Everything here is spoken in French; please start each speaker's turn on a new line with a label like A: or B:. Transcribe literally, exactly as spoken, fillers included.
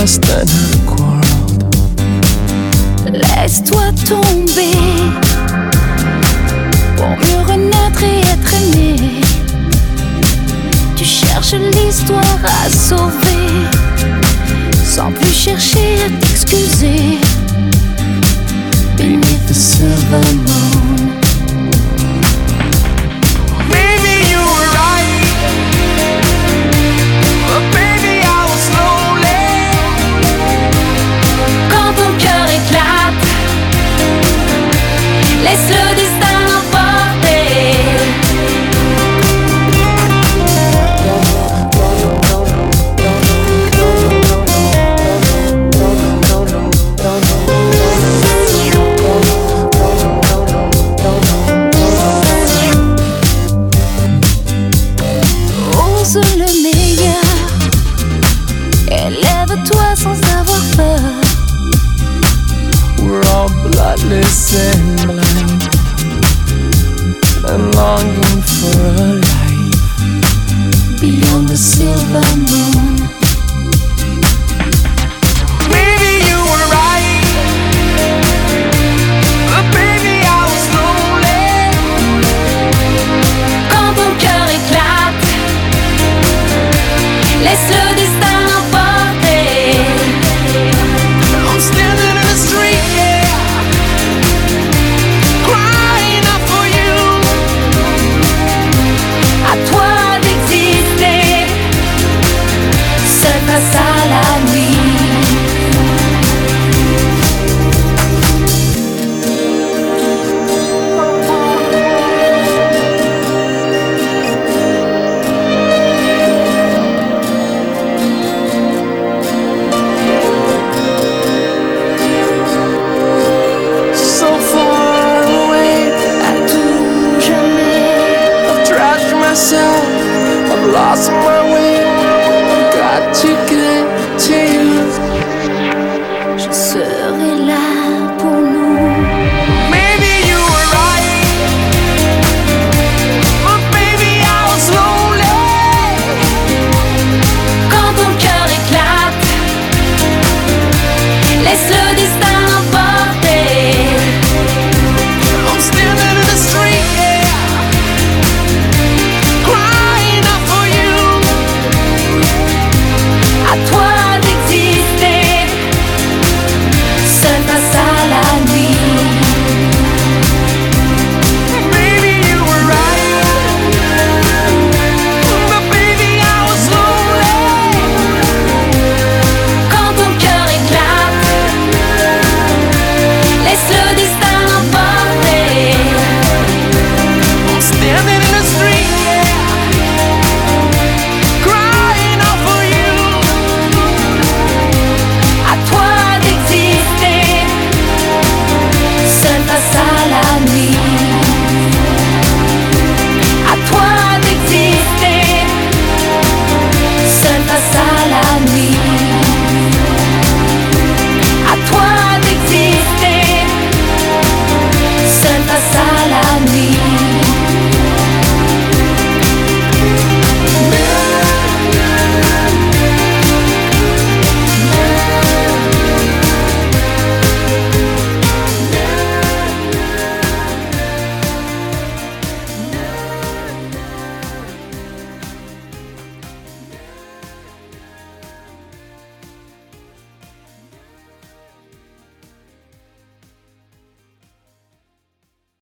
A: less than a quarrel.
B: Laisse-toi tomber pour mieux renaître et être aimé. Tu cherches l'histoire à sauver sans plus chercher à t'excuser. Beneath the silver moon.
A: Maybe you were right, but baby I was lonely.
B: Quand ton cœur éclate, laisse le destin l'emporter. Ose le meilleur, élève-toi sans avoir peur.
A: We're all bloodless and blind, and longing for a life
B: Beyond the silver moon.